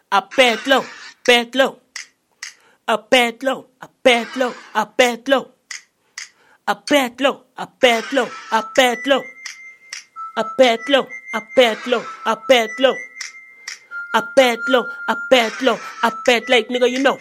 a bad low, bad low, a bad low, a bad low, a bad low, a bad low, a bad low, a bad low, a bad low, a bad low, a bad low, a bad low, a bad low, a bad like nigga you know,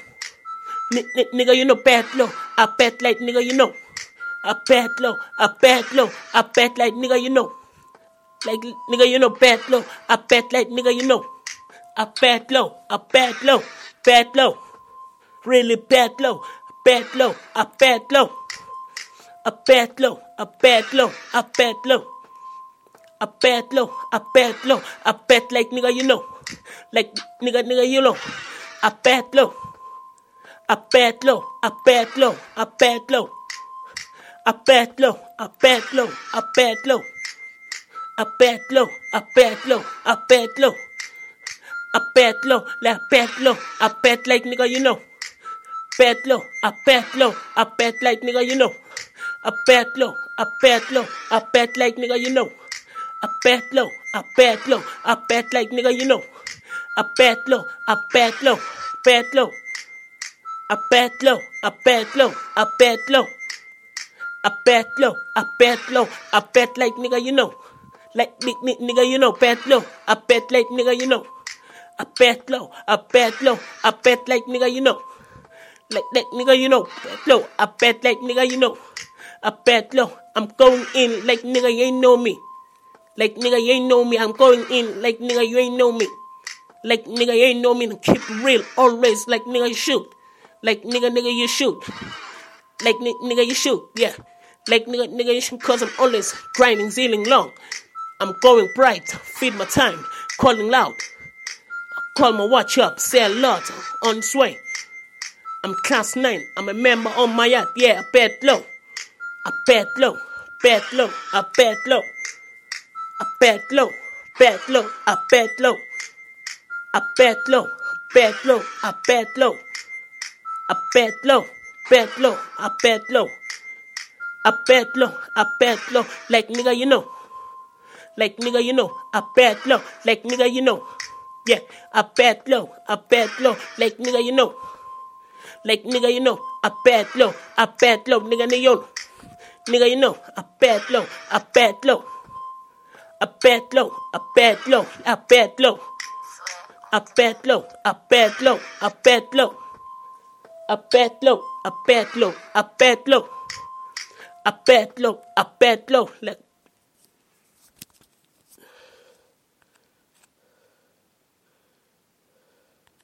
nigga you know bad low, a bad like nigga you know, a bad low, a bad low, a bad like nigga you know, like nigga you know bad low, a bad like nigga you know. A bad low, a bad low, bad low, really bad low, bad low, a bad low, a bad low, a bad low, a bad low, a bad low, a bad low, a bad like nigga you know, like nigga you know, a bad low, a bad low, a bad low, a bad low, a bad low, a bad low, a bad low, a bad low, a bad low, a bad low. A bad low, like bad low, a bad like nigga you know. Bad low, a bad low, a bad like nigga you know. A bad low, a bad low, a bad like nigga you know. A bad low, a bad low, a bad like nigga you know. A bad low, a bad low, bad low. A bad low, a bad low, a bad low. A bad low, a bad low, a bad like nigga you know. Like nigga you know, bad low, a bad like nigga you know. A bad low, a bad low, a bad like nigga you know. Like nigga you know, bad low, a bad like nigga you know. A bad low, I'm going in like nigga you ain't know me. Like nigga you ain't know me, I'm going in like nigga you ain't know me. Like nigga you ain't know me, and keep it real always like nigga you shoot. Like nigga you shoot. Like nigga you shoot, yeah. Like nigga you shoot, cause I'm always grinding, zealing long. I'm going bright, feed my time, calling loud. Call my watch up, say a lot, on its way. I'm class 9, I'm a member on my yacht, yeah, a bad low. A bad low, bad low, a bad low. A bad low, bad low, a bad low. A bad low, bad low, a bad low. A bad low, bad low, a bad low. A bad low, a bad low, like nigga you know. Like nigga you know, a bad low, like nigga you know. Yeah, a bad low, like nigga you know. Like nigga you know, a bad low, nigga you know. Nigga you know, a bad low, a bad low. A bad low, a bad low, a bad low. A bad low, a bad low, a bad low. A bad low, a bad low, a bad low. A bad low, a bad low, like